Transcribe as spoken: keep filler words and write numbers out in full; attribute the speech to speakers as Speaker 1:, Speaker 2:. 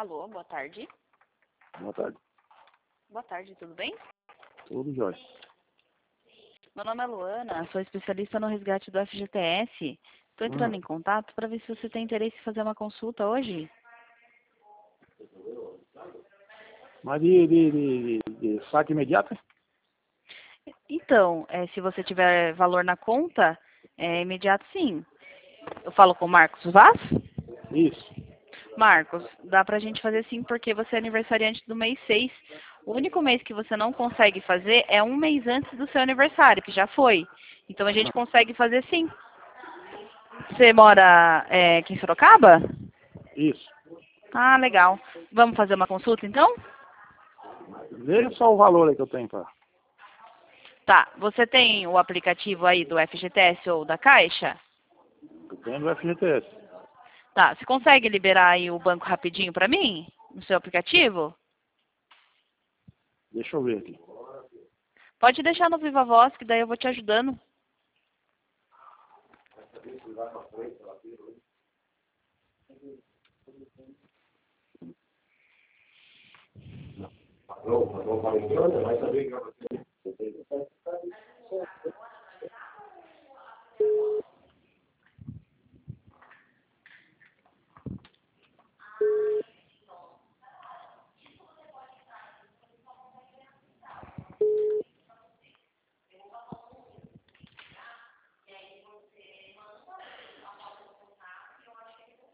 Speaker 1: Alô, boa tarde.
Speaker 2: Boa tarde.
Speaker 1: Boa tarde, tudo bem?
Speaker 2: Tudo jóia.
Speaker 1: Meu nome é Luana, sou especialista no resgate do F G T S. Estou entrando
Speaker 2: Hum.
Speaker 1: em contato para ver se você tem interesse em fazer uma consulta hoje.
Speaker 2: Mas de, de, de, de, de saque imediato?
Speaker 1: Então, é, se você tiver valor na conta, é imediato sim. Eu falo com o Marcos Vaz?
Speaker 2: Isso.
Speaker 1: Marcos, dá pra gente fazer sim porque você é aniversariante do mês seis. O único mês que você não consegue fazer é um mês antes do seu aniversário, que já foi. Então a gente consegue fazer sim. Você mora é, aqui em Sorocaba?
Speaker 2: Isso.
Speaker 1: Ah, legal. Vamos fazer uma consulta então?
Speaker 2: Veja só o valor aí que eu tenho pra...
Speaker 1: Tá. Você tem o aplicativo aí do F G T S ou da Caixa?
Speaker 2: Eu tenho do F G T S.
Speaker 1: Tá. Você consegue liberar aí o banco rapidinho pra mim? No seu aplicativo?
Speaker 2: Deixa eu ver aqui.
Speaker 1: Pode deixar no Viva Voz, que daí eu vou te ajudando.